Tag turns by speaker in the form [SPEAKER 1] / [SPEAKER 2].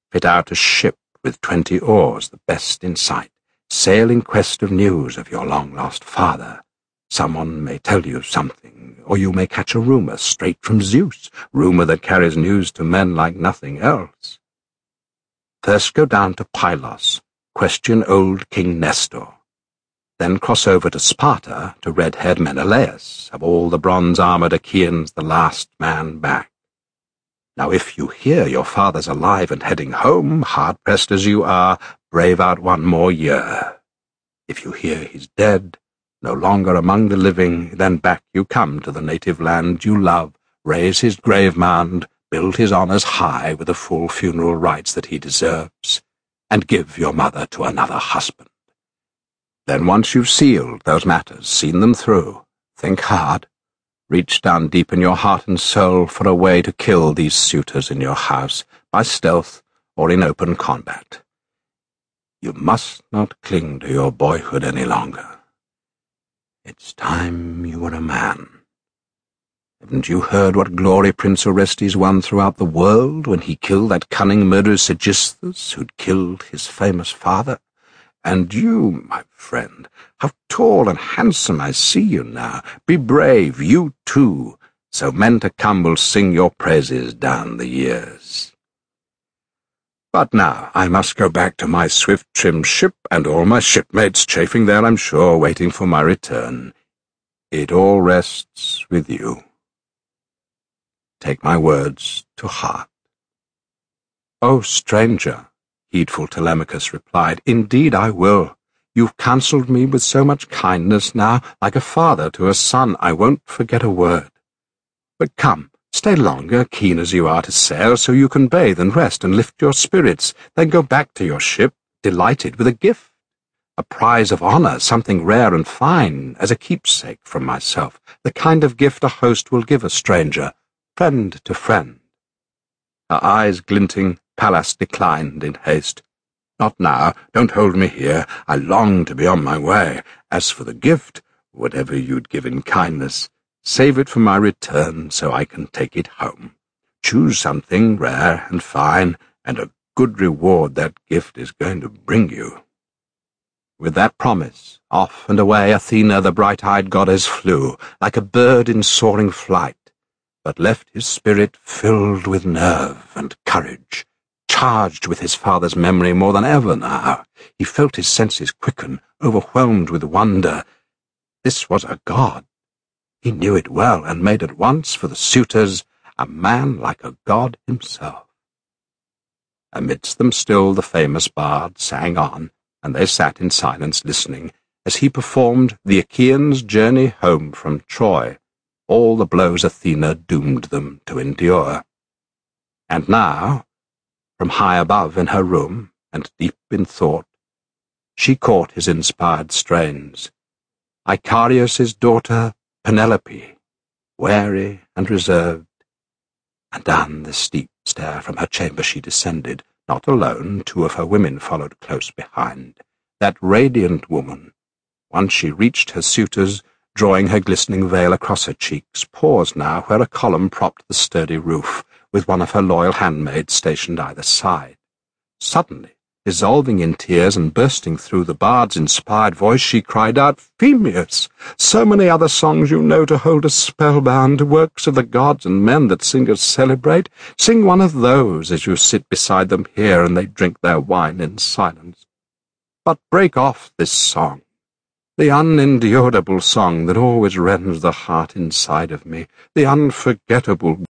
[SPEAKER 1] Fit out a ship with 20 oars, the best in sight. Sail in quest of news of your long-lost father. Someone may tell you something, or you may catch a rumor straight from Zeus, rumor that carries news to men like nothing else. First go down to Pylos, question old King Nestor. Then cross over to Sparta to red-haired Menelaus, of all the bronze-armored Achaeans the last man back. Now if you hear your father's alive and heading home, hard-pressed as you are, brave out one more year. If you hear he's dead, no longer among the living, then back you come to the native land you love, raise his grave mound, build his honours high with the full funeral rites that he deserves, and give your mother to another husband. Then once you've sealed those matters, seen them through, think hard, reach down deep in your heart and soul for a way to kill these suitors in your house, by stealth or in open combat. You must not cling to your boyhood any longer. It's time you were a man. Haven't you heard what glory Prince Orestes won throughout the world when he killed that cunning murderer Sergisthus, who'd killed his famous father? And you, my friend, how tall and handsome I see you now. Be brave, you too, so men to come will sing your praises down the years. But now I must go back to my swift-trimmed ship, and all my shipmates chafing there, I'm sure, waiting for my return. It all rests with you. Take my words to heart. O stranger, heedful Telemachus replied, indeed I will. You've counselled me with so much kindness now, like a father to a son, I won't forget a word. But come, stay longer, keen as you are to sail, so you can bathe and rest and lift your spirits, then go back to your ship, delighted with a gift, a prize of honour, something rare and fine, as a keepsake from myself, the kind of gift a host will give a stranger, friend to friend. Her eyes glinting, Pallas declined in haste. Not now, don't hold me here, I long to be on my way. As for the gift, whatever you'd give in kindness, save it for my return so I can take it home. Choose something rare and fine, and a good reward that gift is going to bring you. With that promise, off and away Athena, the bright-eyed goddess, flew, like a bird in soaring flight, but left his spirit filled with nerve and courage, charged with his father's memory more than ever now. He felt his senses quicken, overwhelmed with wonder. This was a god. He knew it well, and made at once for the suitors a man like a god himself. Amidst them still the famous bard sang on, and they sat in silence listening, as he performed the Achaeans' journey home from Troy, all the blows Athena doomed them to endure. And now, from high above in her room, and deep in thought, she caught his inspired strains. Icarius' daughter, Penelope, wary and reserved, and down the steep stair from her chamber she descended, not alone, 2 of her women followed close behind. That radiant woman, once she reached her suitors, drawing her glistening veil across her cheeks, paused now where a column propped the sturdy roof, with one of her loyal handmaids stationed either side. Suddenly, dissolving in tears and bursting through the bard's inspired voice, she cried out, Phemius, so many other songs you know to hold us spellbound, works of the gods and men that singers celebrate. Sing one of those as you sit beside them here and they drink their wine in silence. But break off this song, the unendurable song that always rends the heart inside of me, the unforgettable